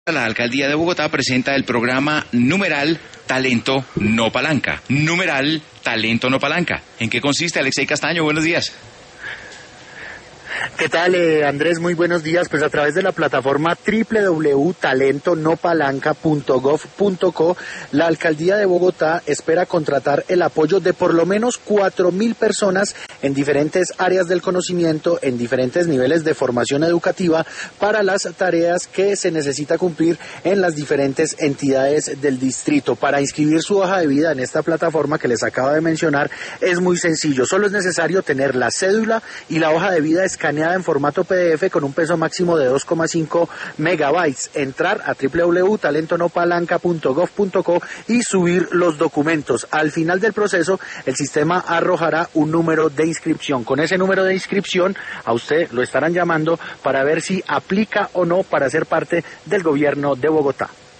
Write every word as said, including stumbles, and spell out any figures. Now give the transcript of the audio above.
La alcaldía de Bogotá presenta el programa Numeral Talento No Palanca. Numeral Talento No Palanca. ¿En qué consiste, Alexei Castaño? Buenos días. ¿Qué tal, eh, Andrés? Muy buenos días. Pues a través de la plataforma doble u doble u doble u punto talento no palanca punto gov punto co, la alcaldía de Bogotá espera contratar el apoyo de por lo menos cuatro mil personas en diferentes áreas del conocimiento, en diferentes niveles de formación educativa, para las tareas que se necesita cumplir en las diferentes entidades del distrito. Para inscribir su hoja de vida en esta plataforma que les acabo de mencionar es muy sencillo. Solo es necesario tener la cédula y la hoja de vida escaneada en formato P D F con un peso máximo de dos coma cinco megabytes, entrar a doble u doble u doble u punto talento no palanca punto gov punto co y subir los documentos. Al final del proceso, el sistema arrojará un número de inscripción. Con ese número de inscripción, a usted lo estarán llamando para ver si aplica o no para ser parte del gobierno de Bogotá.